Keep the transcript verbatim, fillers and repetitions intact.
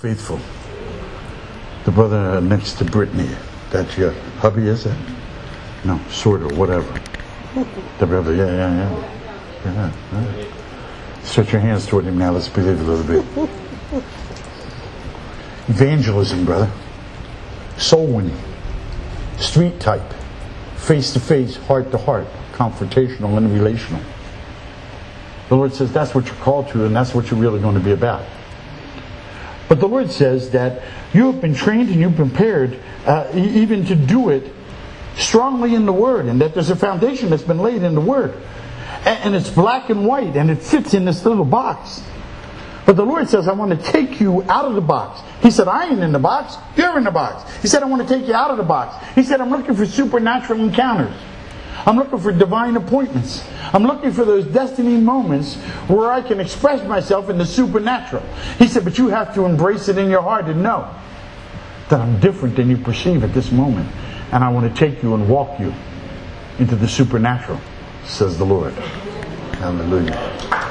Faithful. The brother next to Brittany. That's your hubby, is it? No, sort of, whatever. The brother, yeah, yeah, yeah. yeah, yeah. Stretch your hands toward him now. Let's believe a little bit. Evangelism, brother. Soul winning. Street type. Face to face, heart to heart. Confrontational and relational. The Lord says that's what you're called to, and that's what you're really going to be about. But the Lord says that you have been trained and you've been prepared uh, even to do it strongly in the Word, and that there's a foundation that's been laid in the Word. And, and it's black and white, and it fits in this little box. But the Lord says, I want to take you out of the box. He said, I ain't in the box. You're in the box. He said, I want to take you out of the box. He said, I'm looking for supernatural encounters. I'm looking for divine appointments. I'm looking for those destiny moments where I can express myself in the supernatural. He said, but you have to embrace it in your heart and know that I'm different than you perceive at this moment. And I want to take you and walk you into the supernatural, says the Lord. Hallelujah.